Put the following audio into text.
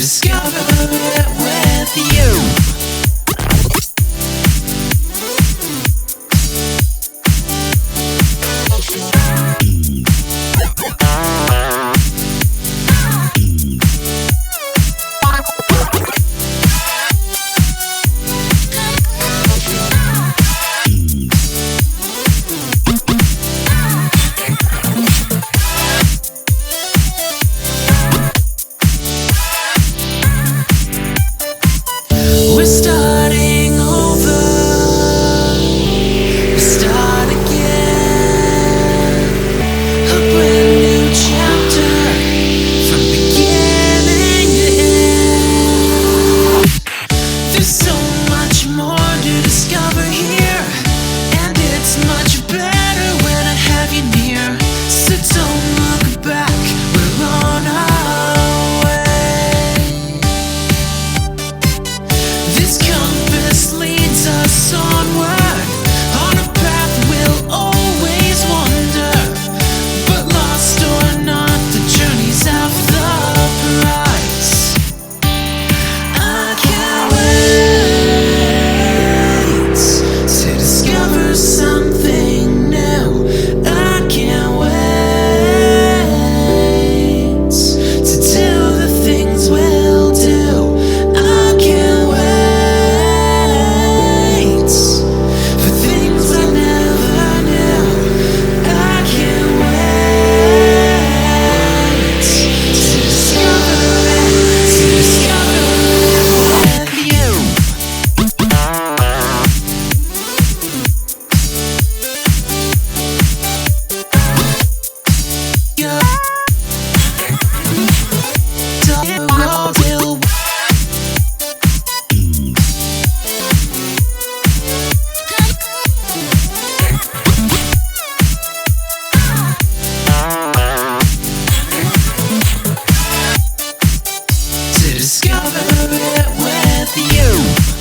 discover it with you. We're starting over. We start again. A brand new chapter from beginning to end. There's so much more to discover here, and it's much better when I have you near. So don't look back, we're on our way. This compass leads us onward, on a path we'll always wander. But lost or not, the journey's half the price. I can't wait to discover something new. I can't wait to do the things we'll do. I can't wait for things I never knew. I can't wait to discover it with you. To discover it with you.